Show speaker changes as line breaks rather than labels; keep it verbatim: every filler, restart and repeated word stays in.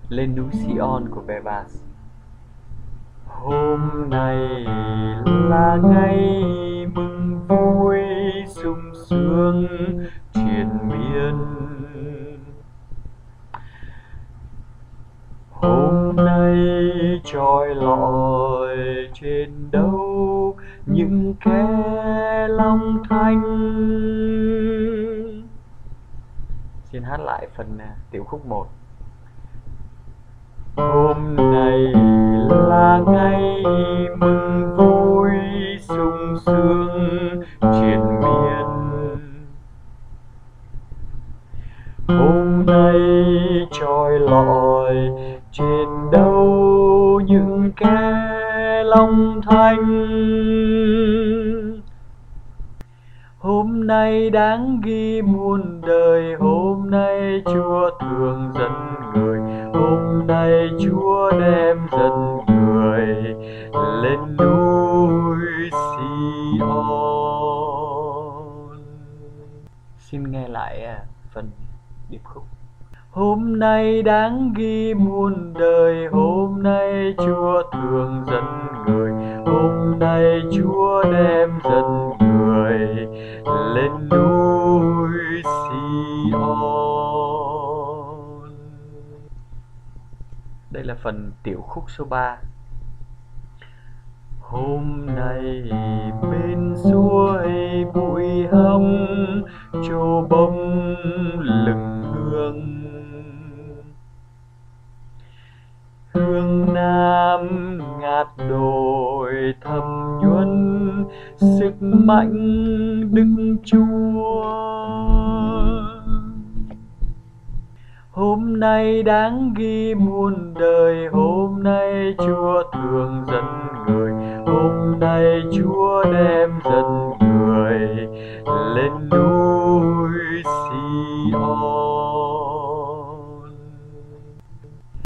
Lên núi Sion của Bebas. Hôm nay là ngày mừng vui sung sướng triền miên. Hôm nay trói lọi trên đâu những kẻ long thanh. Xin hát lại phần à, tiểu khúc một. Hôm nay là ngày mừng vui sung sướng triền miên. Hôm nay trói lọi trên đâu những kẻ long thanh. Hôm nay đáng ghi muôn đời, hôm nay Chúa thương dẫn người, hôm nay Chúa đem dẫn người lên núi Sion. Xin nghe lại à, phần điệp khúc. Hôm nay đáng ghi muôn đời, hôm nay Chúa thương dẫn người, hôm nay Chúa đem dẫn người lên núi Sion. Đây là phần tiểu khúc số ba. Hôm nay bên suối bụi hồng trổ bông lừng hương. Hương nam ngát đồi thầm nhuần sức mạnh Đức Chúa. Hôm nay đáng ghi muôn đời, hôm nay Chúa thương dẫn người, hôm nay Chúa đem dẫn người lên núi